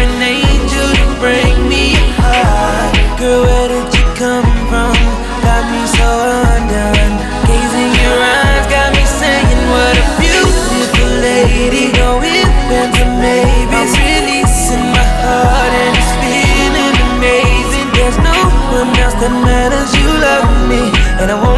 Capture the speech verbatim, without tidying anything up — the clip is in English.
an angel to bring me high. Girl, where did you come from? Got me so undone. Gazing your eyes got me saying, what a beautiful lady. No ifs, ands, or maybes. I'm releasing my heart and it's feeling amazing. There's no one else that matters. You love me, and I won't